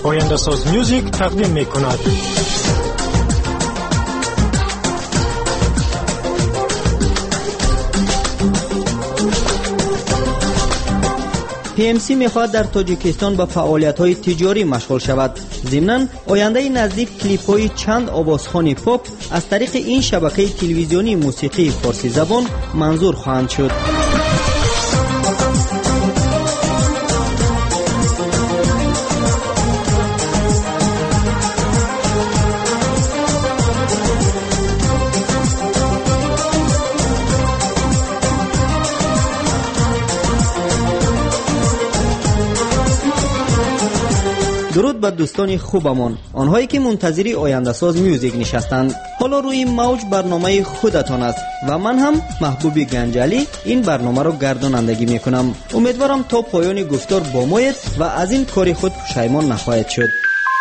آینده‌ساز میوزیک تقدیم می‌کند. PMC می‌خواهد در تاجیکستان با فعالیت‌های تجاری مشغول شود. ضمناً آینده نزدیک کلیپ‌های چند آوازخوان پاپ از طریق این شبکه تلویزیونی موسیقی فارسی زبان منظور خواهند شد. درود به دوستان خوبمان، آنهایی که منتظری آینده ساز میوزیک نشستند. حالا روی موج برنامه خودتان است و من هم محبوب گنجالی این برنامه رو گردانندگی میکنم. امیدوارم تا پایان گفتار با مایید و از این کاری خود پشیمان نخواهید شد.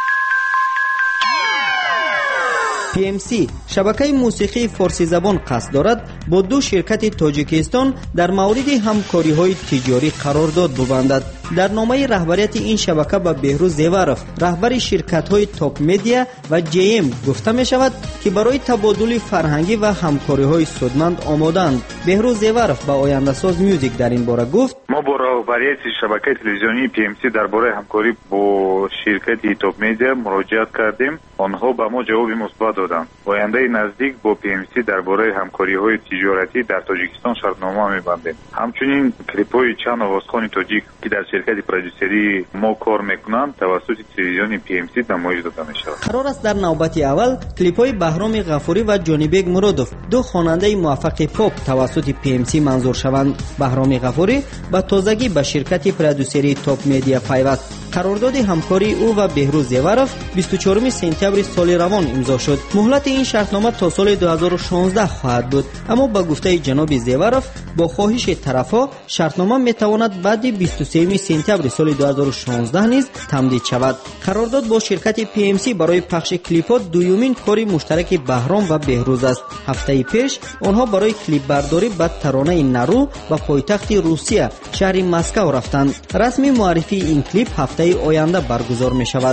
PMC شبکه موسیقی فارسی زبان قصد دارد با دو شرکت تاجیکستان در مورد همکاری‌های تجاری قرارداد ببندد. در نامه رهبریت این شبکه به بهروز زیورف، رهبر شرکت‌های تاپ مدیا و جیم گفته می‌شود که برای تبادل فرهنگی و همکاری‌های سودمند آماده‌اند. بهروز زیورف با آینده ساز میوزیک در این باره گفت: ما با رهبریت شبکه تلویزیونی PMC درباره همکاری با شرکت تاپ مدیا مراجعه کردیم. آنها به ما جواب مثبت دادند. آینده نزدیک با PMC درباره همکاری‌های تجارتی در تاجیکستان شرطنامه می‌بندیم. همچنین کلیپ‌های چند آوازخوان تاجیک که در شرکت پرودوسری ما کار میکنند توسط تلویزیون PMC نمایش داده میشود. قرار است در نوبت اول کلیپ‌های بهرام غفوری و جانیبگ مرادوف، دو خواننده موفق پاپ توسط PMC منظور شوند. بهرام غفوری با تازگی به شرکت پرودوسری تاپ مدیا پیوست. قرارداد همکاری او و بهروز زیورف 24 سپتامبر سال روان امضا شد. مهلت این شرطنامه تا سال 2016 خواهد بود، اما با گفته جناب زیورف با خواهش طرفا شرطنامه میتواند بعد 23 سپتامبر سال 2016 نیز تمدید شود. قرارداد با شرکت PMC برای پخش کلیپات دومین کاری مشترک بهرام و بهروز است. هفته پیش آنها برای کلیپ برداری به ترانه نرو به پایتخت روسیه شهر مسکو رفتند. رسمی معرفی این کلیپ هفته آینده برگزار می شود.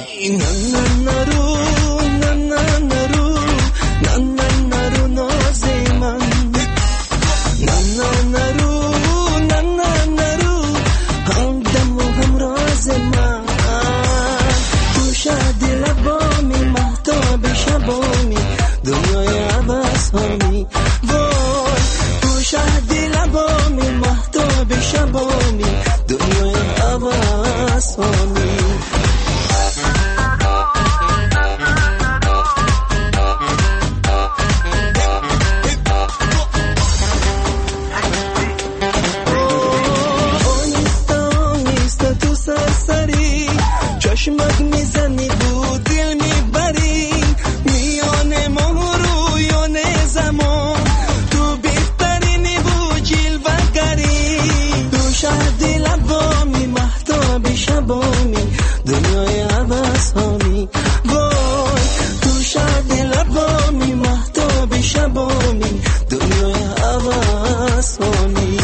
چشمت میزنی دو دل میبری میان ما رویان زمان تو بهترینی بو جلوه‌گری تو شهد لبامی مهتاب شبامی دنیای عوض‌هامی وای تو شهد لبامی مهتاب شبامی دنیای عوض‌هامی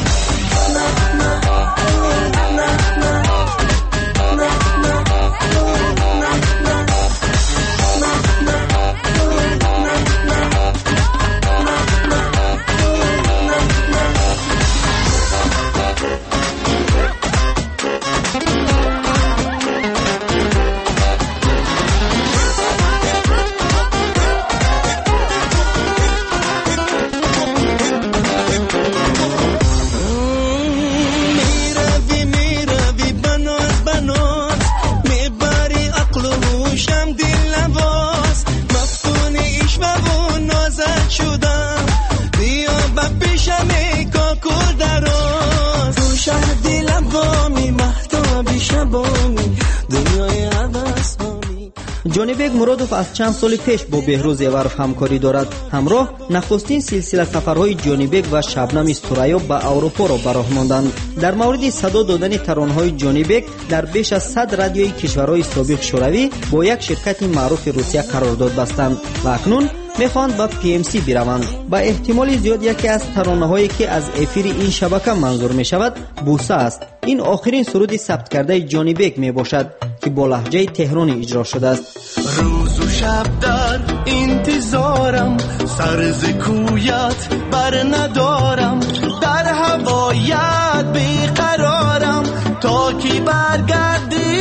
جانیبگ مرادوف از چند سال پیش با بهروز زیورف همکاری دارد. همراه نخستین سلسله سفرهای جانیبگ و شبنم ثریا به اروپا را براه ماندند. در مورد صدا دادن ترانه‌های جانیبگ در بیش از 100 رادیوی کشورهای سابق شوروی با یک شرکت معروف روسیه قرارداد بستند و اکنون میخواهند با PMC بروند. با احتمال زیاد یکی از ترانه‌هایی که از افیر این شبکه منظور می شود بوسه است. این آخرین سرود ثبت کرده جانیبگ می باشد که با لهجه تهرانی اجرا شده است. روز و شب در انتظارم، سر ز کویت بر ندارم، در هوایت بیقرارم تا کی برگردی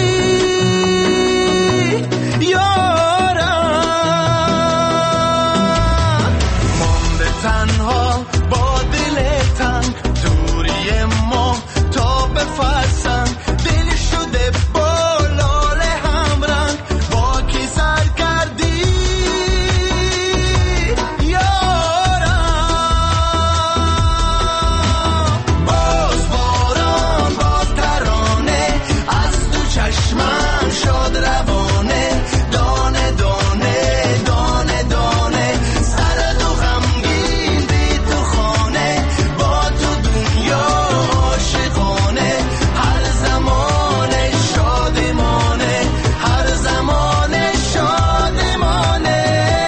یارم. مانده تنها با دل تنگ، دوری ما تا بفرسن، دل شده با لاله همرنگ، با کی سر کردی یارم. باز باران باز ترانه، از تو چشمم شد روانه، دانه دانه دانه دانه، سرد و غمگین بی تو خانه، با تو دنیا عاشقانه، هر زمان شادمانه، هر زمان شادمانه.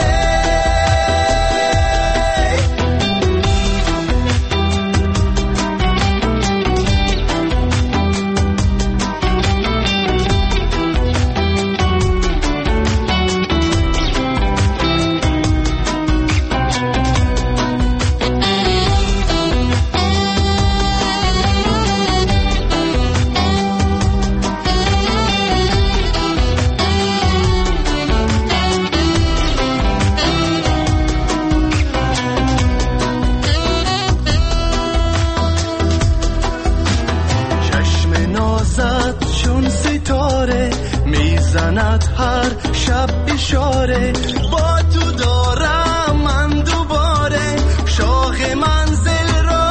چشم نازت چون ستاره، میزند هر شب اشاره، با تو دارم من دوباره شوق منزل را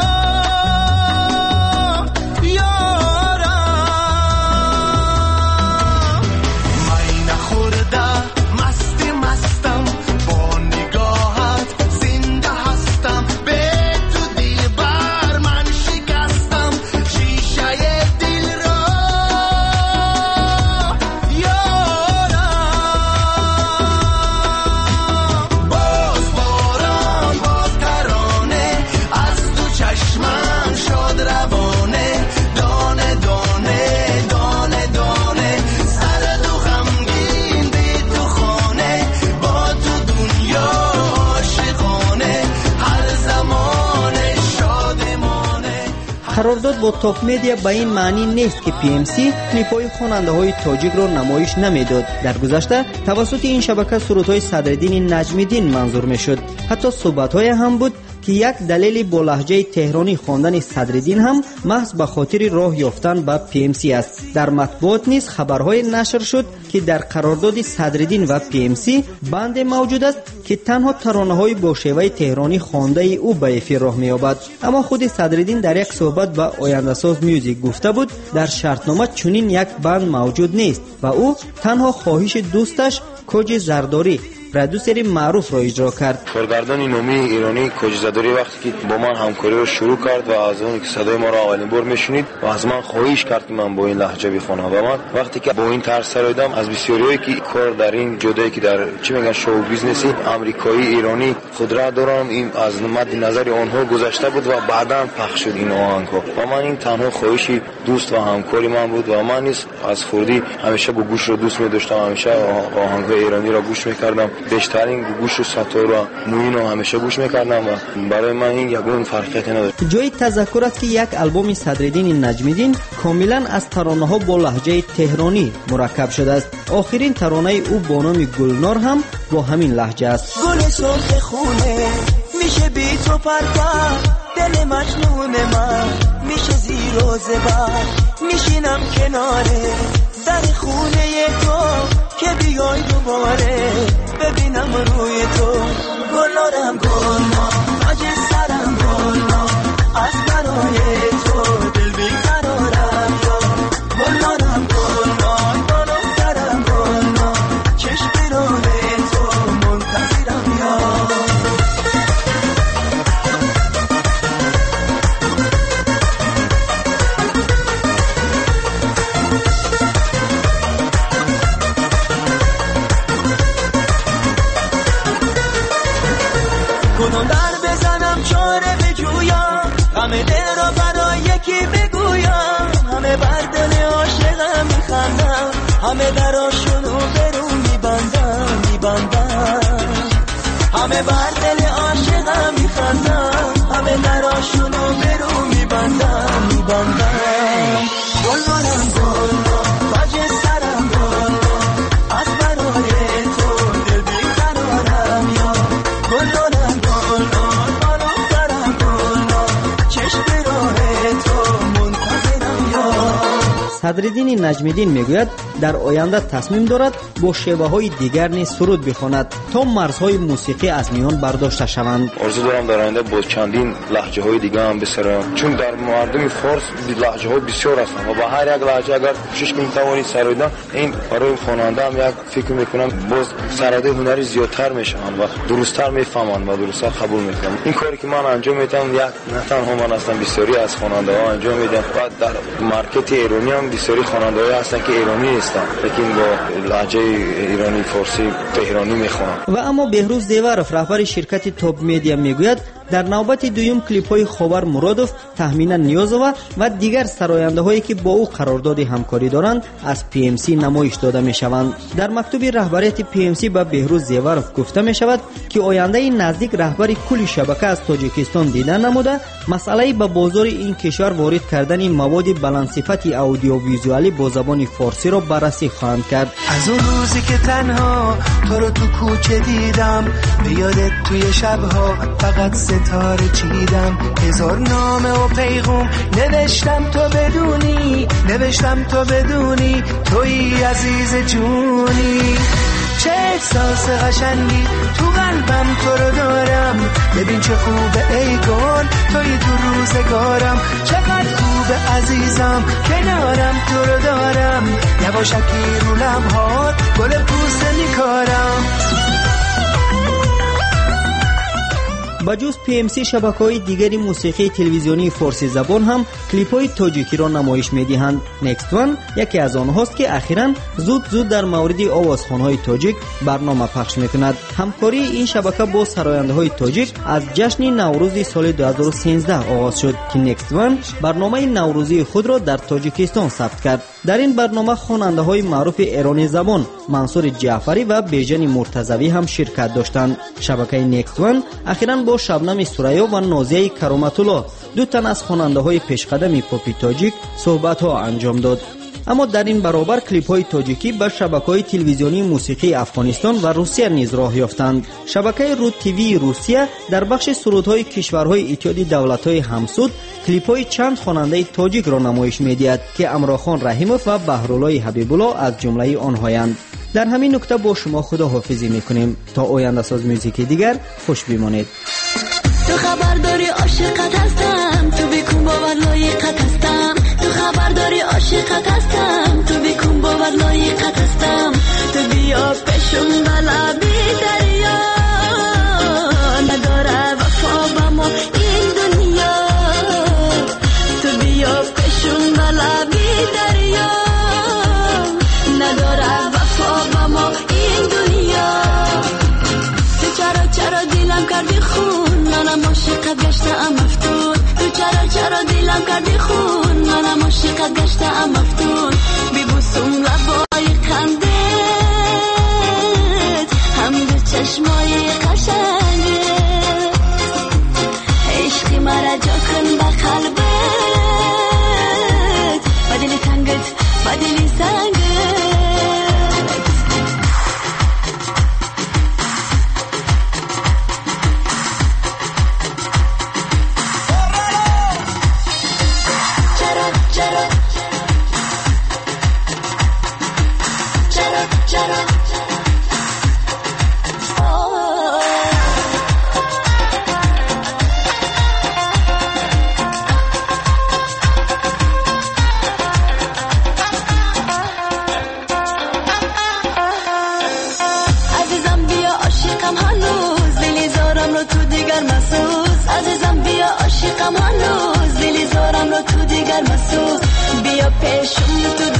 یارم. می نخورده مستی مستم، با نگاهت زنده هستم، به تو دیبر من شکستم شیشه دل را یارم. باز باران باز ترانه، از تو چشمم شد روانه، دانه دانه دانه دانه، سرد و غمگین بی تو خانه، با تو دنیا عاشقانه، هر زمان شادمانه. قرارداد با تاپ مدیا به این معنی نیست که PMC کلیپ‌های خواننده‌های تاجیک را نمایش نمیداد. در گذشته توسط این شبکه سرودهای صدرالدین نجمی‌دین منظور میشد. حتی صحبت‌های هم بود که یک دلیل با لهجه تهرانی خواندن صدرالدین هم محض به خاطر راه یافتن به PMC است. در مطبوعات نیز خبرهای نشر شد که در قرارداد صدرالدین و PMC بند موجود است که تنها ترانه‌های با شیوه تهرانی خوانده او به افیر راه می‌یابد. اما خود صدرالدین در یک صحبت با آینده‌ساز میوزیک گفته بود در شرطنامه چنین یک بند موجود نیست و او تنها خواهش دوستش کوچ زرداری پرودوسر معروف را اجرا کرد. کارگردان نامی ایرانی کوچ زرداری وقتی که با من همکاری را شروع کرد و از اون که صدای ما را اولین بار میشنید و از من خواهش کرد که من با این لهجه بخوانم و من وقتی که با این طرز سر آمدم از بسیاریایی که کار در این جدایی که در چی میگن شو بیزنسی آمریکایی ایرانی خودرو دارم، این از مد نظر آنها گذشته بود و بعداً پخش شد این آهنگ‌ها و من این تنها خواهشی دوست و همکاری من بود و من نیز از خودی همیشه گوش رو دوست می‌داشتم، همیشه آهنگ‌های ایرانی را گوش می‌کردم، بیشترین گوش و ستار و موین رو همیشه گوش می‌کردم و برای من این یگان فرقی نداره. جای تذکر است که یک آلبوم صدرالدین نجمی‌دین کاملا از ترانه‌ها با لهجه تهرانی مرکب شده است. آخرین ترانه او با نام گلنار هم با همین لهجه است. گل سرخ خونه میشه بی تو پرپر، دل مجنون من میشه زیر و زبر، میشینم کناره در خونه تو که بیای دوباره ببینم روی تو. گلنارم گلنار تاج سرم گلنار، از برای تو دل بیقرارم یا گلنارم گلنار، بالا سرم گلنار، چشم روی تو منتظرم یا. کدوم در بزنم همه دراشونو برو میبندم همه بر دل عاشقم میخندم همه دراشونو برو میبندم گلگانم گل تاج سرم گل از برای تو دل بیقرارم یا گلگانم گل بالو سرم گل چشم راه تو منتظرم یا. صدرالدین نجمیدین میگوید در آینده تصمیم دارد با شیوه های دیگر نیز سرود بخواند تا مرزهای موسیقی از میان برداشته شوند. آرزو دارم در آینده با چندین لهجه های دیگه هم بسرم، چون در مردم فارس لهجه های بسیار هستند و با هر یک لهجه اگر کوشش کنیم توانیم سراییدن، این برای خواننده هم یک فکر میکنم باز سراده هنری زیادتر میشوند و درستتر میفهمند و درستتر قبول میکنند. این کاری که من انجام میدم یک نه تنها من هستم، بسیاری از خواننده ها انجام میدن و در مارکت ایرانی هم بسیاری خواننده هستند که ایرانی نیستند لیکن با لهجه ایرانی فارسی تهرانی میخوانند. و اما بهروز دیوارف رهبر شرکت توپ میدیا میگوید در نوبت دویم کلیپ های خاور مرادوف، تهمینا نیازова و دیگر سراینده هایی که با او قرارداد همکاری دارند از PMC نمایش داده می شوند. در مکتوب رهبریت PMC به بهروز دیوارف گفته می شود که آینده نزدیک رهبری کل شبکه از تاجیکستان دیده نموده مسئله به بازار این کشور وارد کردن مواد بلندصفت اودیو ویزوالی با زبان فارسی را بررسی خواهند کرد. از اون روزی که تنها تو رو تو کوچه دیدم بیادت توی شبها فقط ستاره چیدم، هزار نامه و پیغام نوشتم تو بدونی توی عزیز جونی. چه احساس قشنگی تو قلبم تو رو دارم، ببین چه خوبه ای گل توی تو روزگارم، چقدر خوبه عزیزم کنارم تو رو دارم، یواشکی رو لبهات گل پوست میکارم. بجز PMC شبکه‌های دیگری موسیقی تلویزیونی فارسی زبان هم کلیپ‌های تاجیکی را نمایش می‌دهند. نکست وان یکی از آنهاست که اخیراً زود در مورد آوازخوان‌های تاجیک برنامه پخش می‌کند. همکاری این شبکه با سراینده‌های تاجیک از جشن نوروز سال 2013 آغاز شد که نکست وان برنامه نوروزی خود را در تاجیکستان ثبت کرد. در این برنامه خواننده‌های معروف ایرانی زبان منصور جعفری و بیژن مرتضوی هم شرکت داشتند. شبکه نکست وان اخیراً با شبنم سوریا و نازیه کرامت‌الله دو تن از خواننده‌های پیشقدم پاپ تاجیک صحبت‌ها انجام داد. اما در این برابر کلیپ‌های تاجیکی به شبکه‌های تلویزیونی موسیقی افغانستان و روسیه نیز راه یافتند. شبکه رود تیوی روسیه در بخش سرودهای کشورهای اتحادیه دولت‌های همسود کلیپ‌های چند خواننده تاجیک را نمایش می‌دهد که امراخان رحیموف و بهرالله حبیب‌الله از جمله آنهایند. در همین نکته با شما خداحافظی می‌کنیم تا آینده ساز موزیک دیگر خوش بمانید. تو خبر داری عاشقت هستم، تو بکن باور لایقت هستم، تو خبر داری عاشقت هستم، تو بکن باور لایقت هستم، تو بیا پیشم بلبی دریا نداره وفا با ما این دنیا، تو بیا پیشم بلبی دریا نداره وفا با ما این دنیا. تو چرا دیلم کردی خون، منم عاشقت گشتم مفتون، تو چرا دیلم کردی خون، منم عاشقت گشتم مفتون، بیبوسم لبای خندت هم دو چشمای قشنگت، عشقی مرا جا کن به قلبت و دل تنگت و دل سنگت. عاشقم هنوز دلی زارم رو تو دیگر مسوز، بیا پیشم تو